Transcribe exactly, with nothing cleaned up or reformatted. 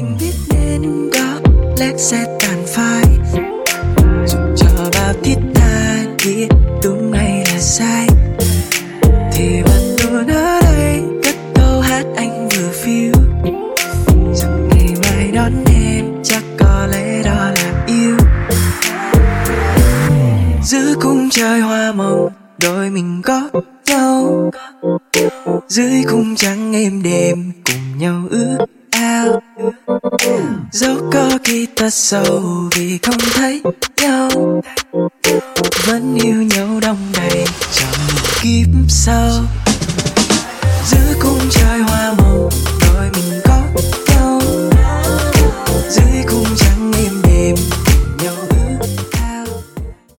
mình biết nên có lẽ sẽ tàn phai, dù cho bao thiết tha biết đúng hay là sai, thì vẫn luôn ở đây cất câu hát anh vừa phiêu, rằng ngày mai đón em chắc có lẽ đó là yêu. Giữa khung trời hoa màu đôi mình có nhau, dưới khung trắng êm đềm cùng nhau ước ao. Dẫu có khi ta sầu vì không thấy nhau, vẫn yêu nhau đong đầy trong kiếp sau. Giữa khung trời hoa màu